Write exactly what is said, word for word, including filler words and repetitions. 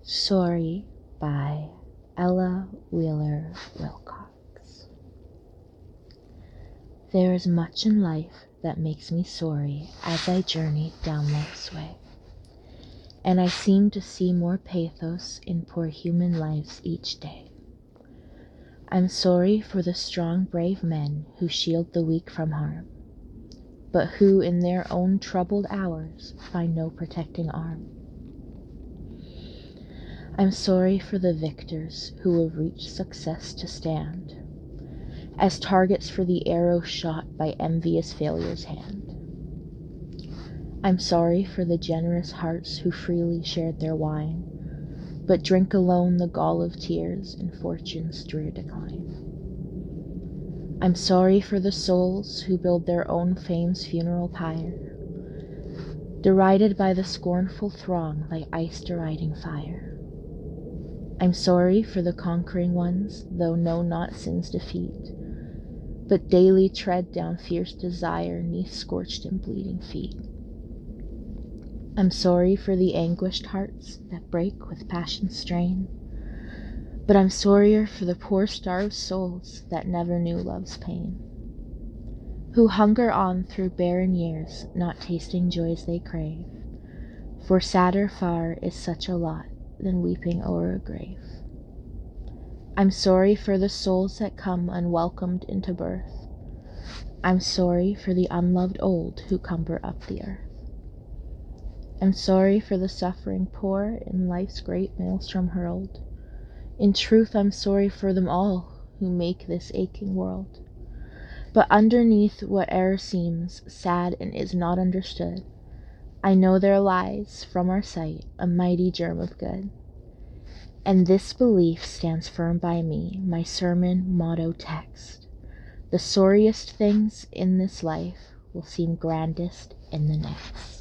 Sorry by Ella Wheeler Wilcox. There is much in life that makes me sorry as I journey down life's way, and I seem to see more pathos in poor human lives each day. I'm sorry for the strong, brave men who shield the weak from harm, but who in their own troubled hours find no protecting arm. I'm sorry for the victors who will reach success to stand as targets for the arrow shot by envious failure's hand. I'm sorry for the generous hearts who freely shared their wine, but drink alone the gall of tears in fortune's drear decline. I'm sorry for the souls who build their own fame's funeral pyre, derided by the scornful throng like ice deriding fire. I'm sorry for the conquering ones, though know not sin's defeat, but daily tread down fierce desire neath scorched and bleeding feet. I'm sorry for the anguished hearts that break with passion's strain, but I'm sorrier for the poor starved souls that never knew love's pain, who hunger on through barren years, not tasting joys they crave, for sadder far is such a lot than weeping o'er a grave. I'm sorry for the souls that come unwelcomed into birth. I'm sorry for the unloved old who cumber up the earth. I'm sorry for the suffering poor in life's great maelstrom hurled. In truth, I'm sorry for them all who make this aching world. But underneath whate'er seems sad and is not understood, I know there lies, from our sight, a mighty germ of good. And this belief stands firm by me, my sermon motto text. The sorriest things in this life will seem grandest in the next.